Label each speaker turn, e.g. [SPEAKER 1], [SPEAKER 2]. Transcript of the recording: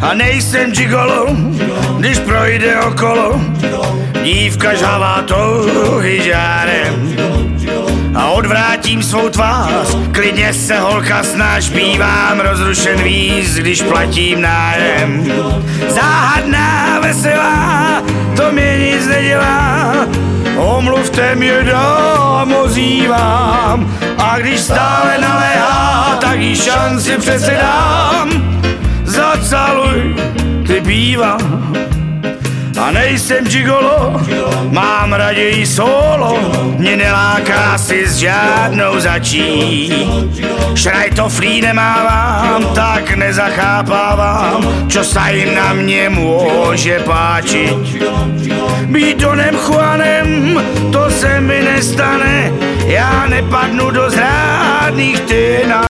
[SPEAKER 1] A nejsem gigolo, když projde okolo dívka žhavá touhy žárem. A odvrátím svou tvář, klidně se holka snaž, bývám rozrušen víc, když platím nájem. Záhadná, veselá, to mě nic nedělá, omluvte mě, dám, ozývám. A když stále naléhá, tak jí šanci přece dám. Zacaluj, ty bývá. A nejsem gigolo, mám raději solo, mě neláká si s žádnou začít. Šrajtoflí nemávám, tak nezachápávám, čo sa jim na mě může páčiť. Být Donem Juanem, to se mi nestane, já nepadnu do zrádných typ.